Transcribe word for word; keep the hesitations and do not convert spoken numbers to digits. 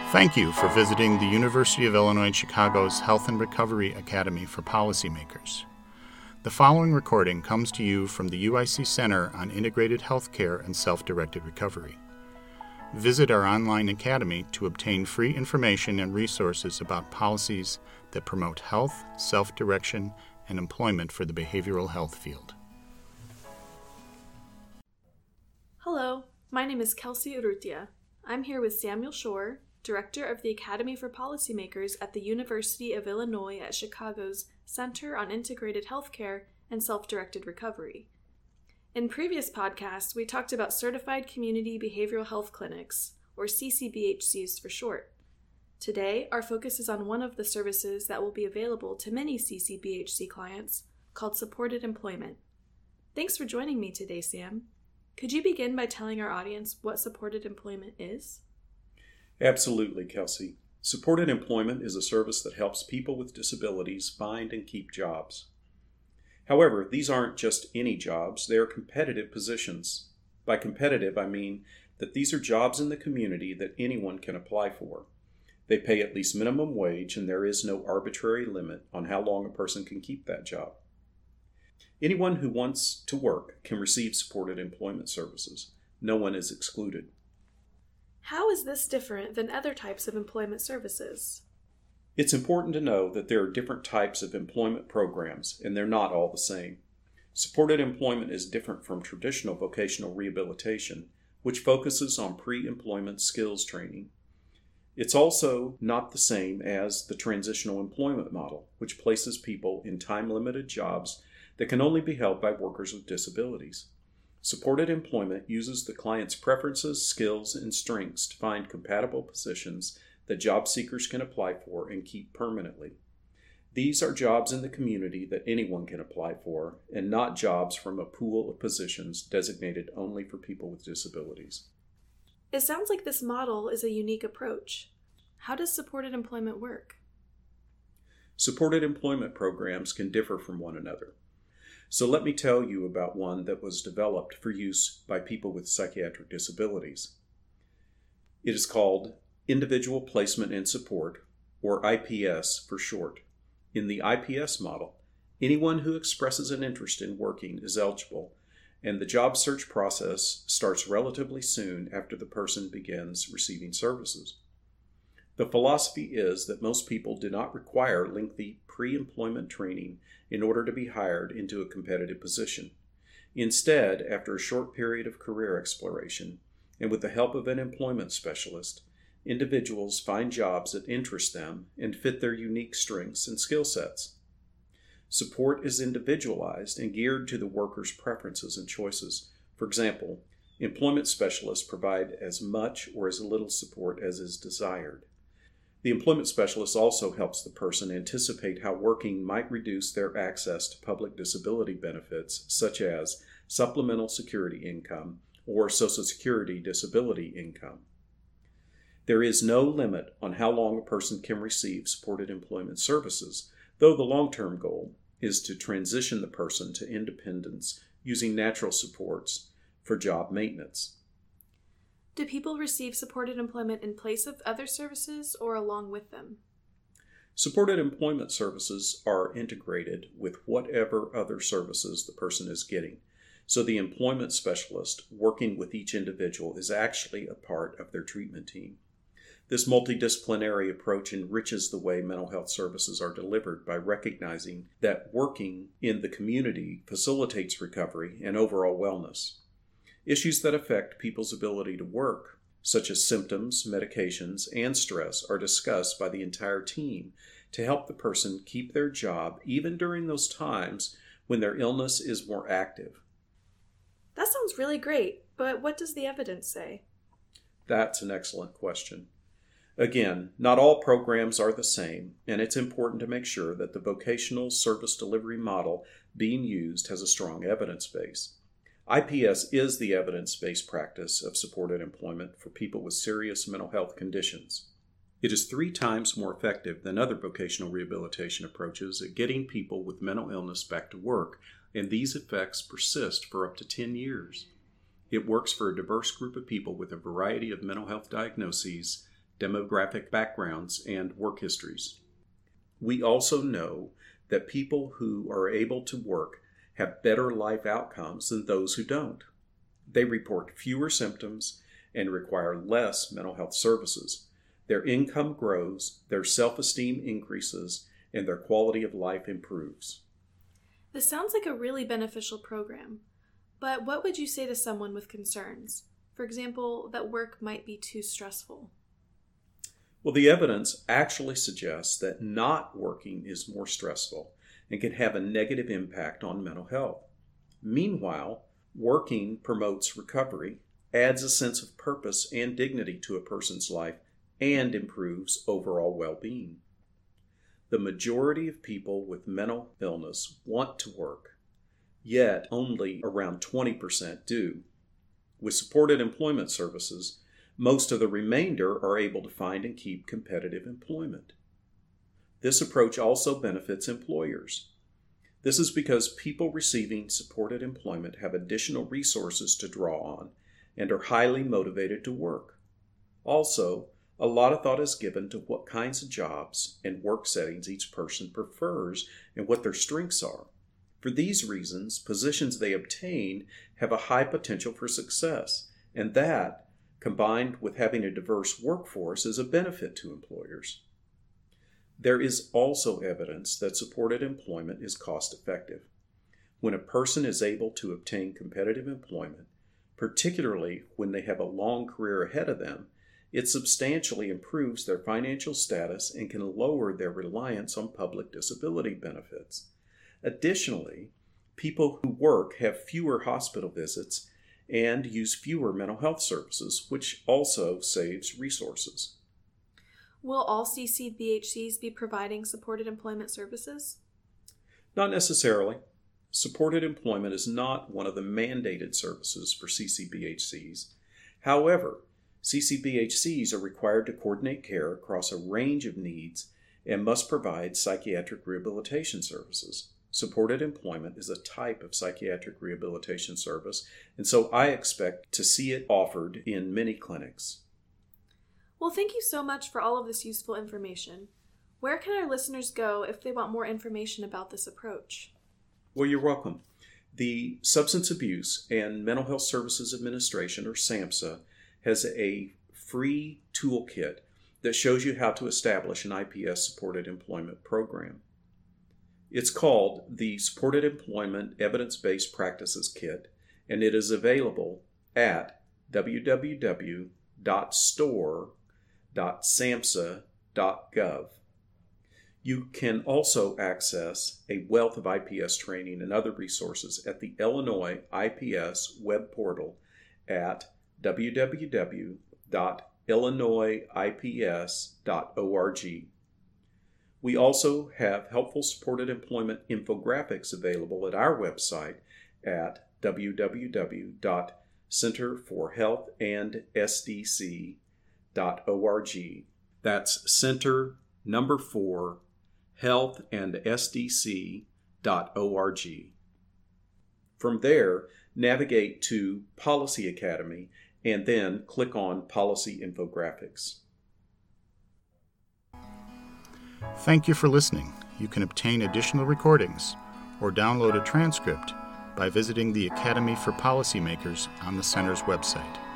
Thank you for visiting the University of Illinois Chicago's Health and Recovery Academy for Policymakers. The following recording comes to you from the U I C Center on Integrated Healthcare and Self-Directed Recovery. Visit our online academy to obtain free information and resources about policies that promote health, self-direction, and employment for the behavioral health field. Hello, my name is Kelsey Urrutia. I'm here with Samuel Shore, Director of the Academy for Policymakers at the University of Illinois at Chicago's Center on Integrated Healthcare and Self-Directed Recovery. In previous podcasts, we talked about Certified Community Behavioral Health Clinics, or C C B H Cs for short. Today, our focus is on one of the services that will be available to many C C B H C clients, called Supported Employment. Thanks for joining me today, Sam. Could you begin by telling our audience what Supported Employment is? Absolutely, Kelsey. Supported employment is a service that helps people with disabilities find and keep jobs. However, these aren't just any jobs, they are competitive positions. By competitive, I mean that these are jobs in the community that anyone can apply for. They pay at least minimum wage, and there is no arbitrary limit on how long a person can keep that job. Anyone who wants to work can receive supported employment services. No one is excluded. How is this different than other types of employment services? It's important to know that there are different types of employment programs, and they're not all the same. Supported employment is different from traditional vocational rehabilitation, which focuses on pre-employment skills training. It's also not the same as the transitional employment model, which places people in time-limited jobs that can only be held by workers with disabilities. Supported employment uses the client's preferences, skills, and strengths to find compatible positions that job seekers can apply for and keep permanently. These are jobs in the community that anyone can apply for, and not jobs from a pool of positions designated only for people with disabilities. It sounds like this model is a unique approach. How does supported employment work? Supported employment programs can differ from one another. So let me tell you about one that was developed for use by people with psychiatric disabilities. It is called Individual Placement and Support, or I P S for short. In the I P S model, anyone who expresses an interest in working is eligible, and the job search process starts relatively soon after the person begins receiving services. The philosophy is that most people do not require lengthy pre-employment training in order to be hired into a competitive position. Instead, after a short period of career exploration, and with the help of an employment specialist, individuals find jobs that interest them and fit their unique strengths and skill sets. Support is individualized and geared to the worker's preferences and choices. For example, employment specialists provide as much or as little support as is desired. The employment specialist also helps the person anticipate how working might reduce their access to public disability benefits, such as supplemental security income or Social Security disability income. There is no limit on how long a person can receive supported employment services, though the long-term goal is to transition the person to independence using natural supports for job maintenance. Do people receive supported employment in place of other services or along with them? Supported employment services are integrated with whatever other services the person is getting, so the employment specialist working with each individual is actually a part of their treatment team. This multidisciplinary approach enriches the way mental health services are delivered by recognizing that working in the community facilitates recovery and overall wellness. Issues that affect people's ability to work, such as symptoms, medications, and stress, are discussed by the entire team to help the person keep their job even during those times when their illness is more active. That sounds really great, but what does the evidence say? That's an excellent question. Again, not all programs are the same, and it's important to make sure that the vocational service delivery model being used has a strong evidence base. I P S is the evidence-based practice of supported employment for people with serious mental health conditions. It is three times more effective than other vocational rehabilitation approaches at getting people with mental illness back to work, and these effects persist for up to ten years. It works for a diverse group of people with a variety of mental health diagnoses, demographic backgrounds, and work histories. We also know that people who are able to work have better life outcomes than those who don't. They report fewer symptoms and require less mental health services. Their income grows, their self-esteem increases, and their quality of life improves. This sounds like a really beneficial program, but what would you say to someone with concerns? For example, that work might be too stressful. Well, the evidence actually suggests that not working is more stressful and can have a negative impact on mental health. Meanwhile, working promotes recovery, adds a sense of purpose and dignity to a person's life, and improves overall well-being. The majority of people with mental illness want to work, yet only around twenty percent do. With supported employment services, most of the remainder are able to find and keep competitive employment. This approach also benefits employers. This is because people receiving supported employment have additional resources to draw on and are highly motivated to work. Also, a lot of thought is given to what kinds of jobs and work settings each person prefers and what their strengths are. For these reasons, positions they obtain have a high potential for success, and that, combined with having a diverse workforce, is a benefit to employers. There is also evidence that supported employment is cost-effective. When a person is able to obtain competitive employment, particularly when they have a long career ahead of them, it substantially improves their financial status and can lower their reliance on public disability benefits. Additionally, people who work have fewer hospital visits and use fewer mental health services, which also saves resources. Will all C C B H Cs be providing supported employment services? Not necessarily. Supported employment is not one of the mandated services for C C B H Cs. However, C C B H Cs are required to coordinate care across a range of needs and must provide psychiatric rehabilitation services. Supported employment is a type of psychiatric rehabilitation service, and so I expect to see it offered in many clinics. Well, thank you so much for all of this useful information. Where can our listeners go if they want more information about this approach? Well, you're welcome. The Substance Abuse and Mental Health Services Administration, or SAMHSA, has a free toolkit that shows you how to establish an I P S-supported employment program. It's called the Supported Employment Evidence-Based Practices Kit, and it is available at w w w dot store dot samhsa dot gov. You can also access a wealth of I P S training and other resources at the Illinois I P S web portal at w w w dot illinois i p s dot org. We also have helpful supported employment infographics available at our website at w w w dot center for health and s d c dot org. That's center number four health and s d c dot org. From there, navigate to Policy Academy and then click on Policy Infographics. Thank you for listening. You can obtain additional recordings or download a transcript by visiting the Academy for Policymakers on the Center's website.